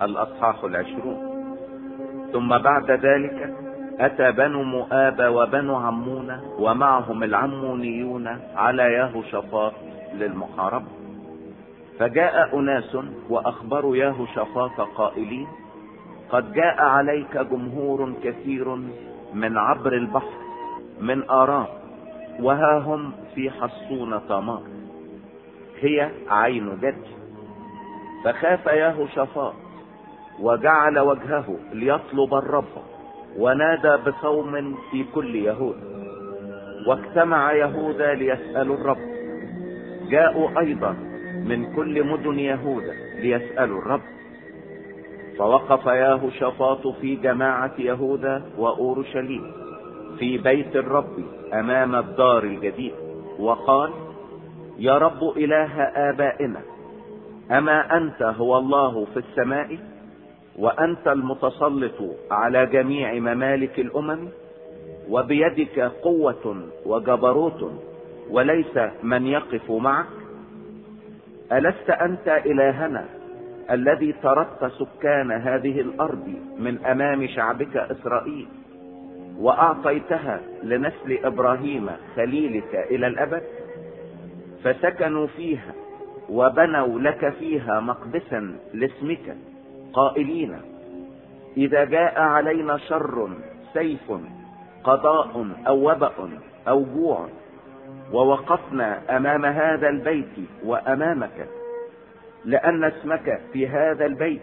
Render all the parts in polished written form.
الأصحاح 20. ثم بعد ذلك أتى بنو مؤاب وبنو عمون ومعهم العمونيون على يهوشافاط للمحاربة. فجاء أناس وأخبروا يهوشافاط قائلين: قد جاء عليك جمهور كثير من عبر البحر من آرام، وها هم في حصون تمار هي عين جد. فخاف يهوشافاط وجعل وجهه ليطلب الرب، ونادى بصوم في كل يهوذا. واجتمع يهوذا ليسألوا الرب. جاءوا ايضا من كل مدن يهوذا ليسألوا الرب. فوقف يهوشافاط في جماعة يهوذا وأورشليم في بيت الرب امام الدار الجديد، وقال: يا رب اله آبائنا، اما انت هو الله في السماء، وانت المتسلط على جميع ممالك الامم، وبيدك قوة وجبروت، وليس من يقف معك. ألست أنت إلهنا الذي طردت سكان هذه الأرض من أمام شعبك إسرائيل، وأعطيتها لنسل إبراهيم خليلك إلى الأبد؟ فسكنوا فيها وبنوا لك فيها مقدسا لاسمك، قائلين: إذا جاء علينا شر، سيف، قضاء أو وبأ أو جوع، ووقفنا أمام هذا البيت وأمامك لأن اسمك في هذا البيت،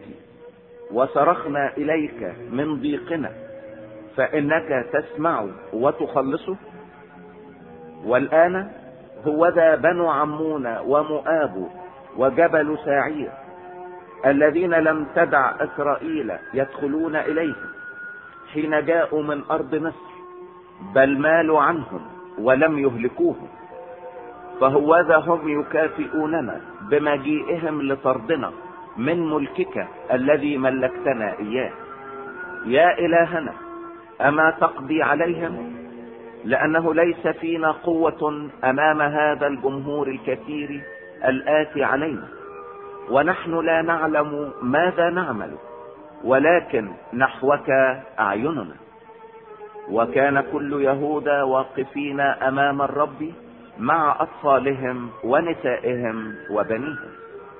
وصرخنا إليك من ضيقنا، فإنك تسمع وتخلصه. والآن هوذا بنو عمون ومؤاب وجبل ساعير الذين لم تدع إسرائيل يدخلون إليه حين جاءوا من أرض مصر، بل مالوا عنهم ولم يهلكوهم. فهوذا هم يكافئوننا بمجيئهم لطردنا من ملكك الذي ملكتنا إياه. يا إلهنا، أما تقضي عليهم؟ لأنه ليس فينا قوة أمام هذا الجمهور الكثير الآتي علينا، ونحن لا نعلم ماذا نعمل، ولكن نحوك أعيننا. وكان كل يهوذا واقفين أمام الرب مع أطفالهم ونسائهم وبنيهم.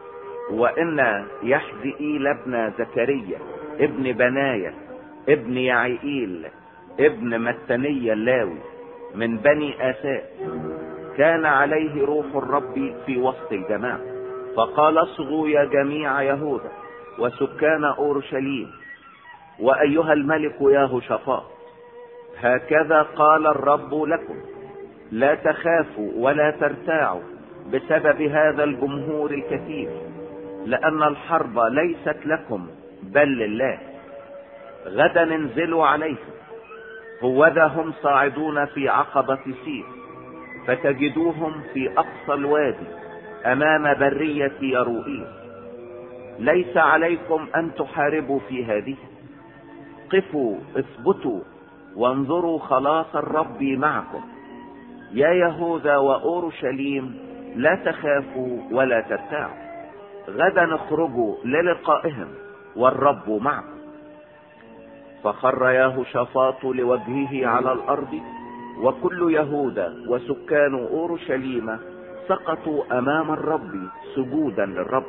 وإن يحزئيل ابن زكريا ابن بنايا ابن يعيئيل ابن متني اللاوي من بني آساف كان عليه روح الرب في وسط الجماعة، فقال: اصغوا يا جميع يهوذا وسكان أورشليم، وأيها الملك يهوشافاط، هكذا قال الرب لكم: لا تخافوا ولا ترتاعوا بسبب هذا الجمهور الكثير، لأن الحرب ليست لكم بل لله. غدا انزلوا عليهم، هوذا هم صاعدون في عقبة سير، فتجدوهم في أقصى الوادي أمام برية يروئيل. ليس عليكم أن تحاربوا في هذه، قفوا اثبتوا وانظروا خلاص الرب معكم. يا يهوذا وأورشليم، لا تخافوا ولا ترتاعوا، غدا اخرجوا للقائهم والرب معكم. فخر يهوشافاط لوجهه على الأرض، وكل يهوذا وسكان أورشليم سقطوا أمام الرب سجودا للرب.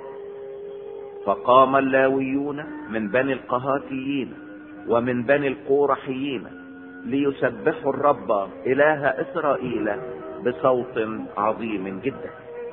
فقام اللاويون من بني القهاتيين ومن بني القورحيين ليسبحوا الرب إله إسرائيل بصوت عظيم جدا.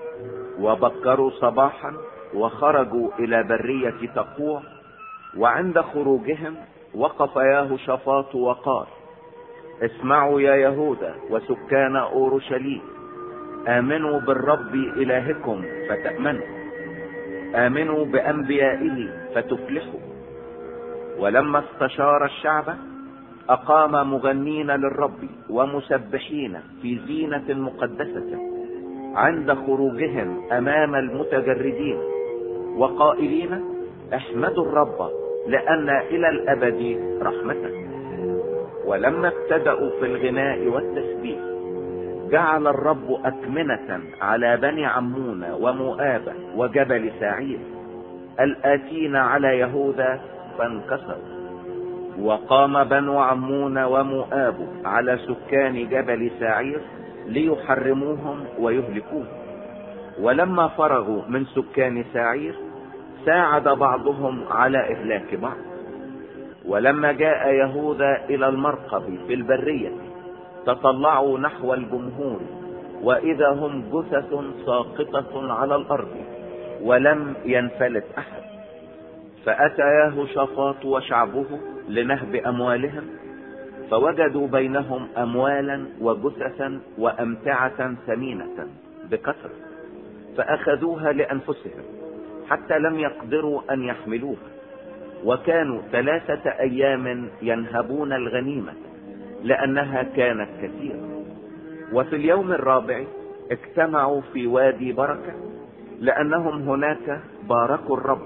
وبكروا صباحا وخرجوا إلى برية تقوع. وعند خروجهم وقف يهوشافاط وقال: اسمعوا يا يهوذا وسكان أورشليم، آمنوا بالرب إلهكم فتأمنوا، آمنوا بأنبيائه فتفلحوا. ولما استشار الشعب أقام مغنين للرب ومسبحين في زينة مقدسة عند خروجهم أمام المتجردين، وقائلين: احمدوا الرب لأن إلى الأبد رحمته. ولما ابتدأوا في الغناء والتسبيح جعل الرب أكمنة على بني عمون ومؤاب وجبل ساعير الآتين على يهوذا فانكسروا. وقام بنو عمون ومؤاب على سكان جبل ساعير ليحرموهم ويهلكوهم. ولما فرغوا من سكان ساعير ساعد بعضهم على إهلاك بعض. ولما جاء يهوذا إلى المرقب في البرية تطلعوا نحو الجمهور، وإذا هم جثث ساقطة على الأرض ولم ينفلت أحد. فأتى يهوشافاط وشعبه لنهب أموالهم، فوجدوا بينهم أموالا وجثثا وأمتعة ثمينة بكثرة، فأخذوها لأنفسهم حتى لم يقدروا أن يحملوها. وكانوا 3 أيام ينهبون الغنيمة لأنها كانت كثيرة. وفي اليوم الرابع اجتمعوا في وادي بركة، لأنهم هناك باركوا الرب،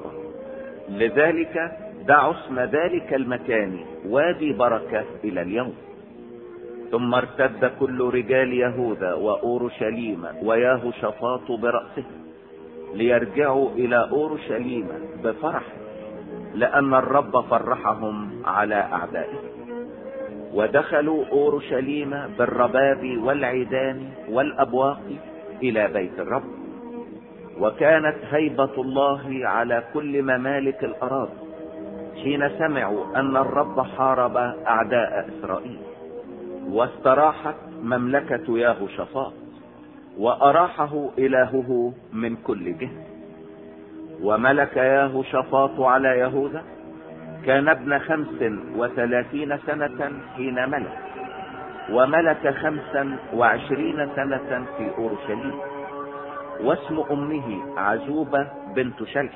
لذلك دعوا اسم ذلك المكان وادي بركة إلى اليوم. ثم ارتد كل رجال يهوذا وأورشليم ويهوشافاط برأسه ليرجعوا إلى أورشليم بفرح، لأن الرب فرحهم على أعدائهم. ودخلوا أورشليم بالرباب والعيدان والأبواق إلى بيت الرب. وكانت هيبة الله على كل ممالك الأراضي حين سمعوا أن الرب حارب أعداء إسرائيل. واستراحت مملكة يهوشافاط، وأراحه إلهه من كل جهة. وملك يهوشافاط على يهوذا، كان ابن 35 سنة حين ملك، وملك 25 سنة في أورشليم. واسم أمه عزوبة بنت شلح.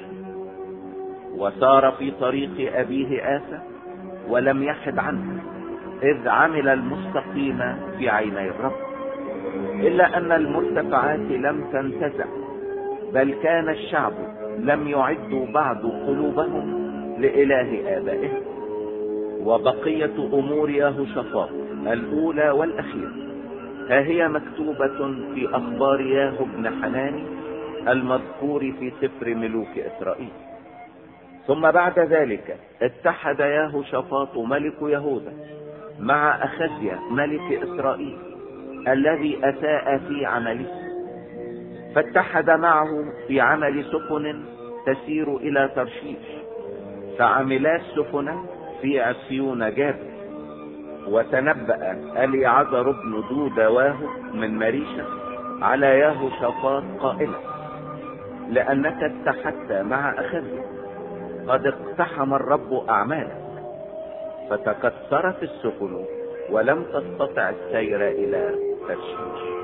وسار في طريق أبيه آسى ولم يحد عنه، إذ عمل المستقيم في عيني الرب، إلا أن المرتفعات لم تنتزع، بل كان الشعب لم يعدوا بعد قلوبهم لإله آبائهم. وبقية أمور يهوشافاط الأولى والأخيرة ها هي مكتوبة في أخبار ياهو بن حناني المذكور في سفر ملوك إسرائيل. ثم بعد ذلك اتحد يهوشافاط ملك يهوذا مع أخزيا ملك إسرائيل الذي أساء في عمله، فاتحد معه في عمل سفن تسير إلى ترشيش، فعملا السفن في عصيون جابر. وتنبأ أليعزر بن دودواه من مريشة على يهوشافاط قائلا: لأنك اتحدت مع أخزيا قد اقتحم الرب أعمالك. فتكسرت السفن ولم تستطع السير إلى ترشيش.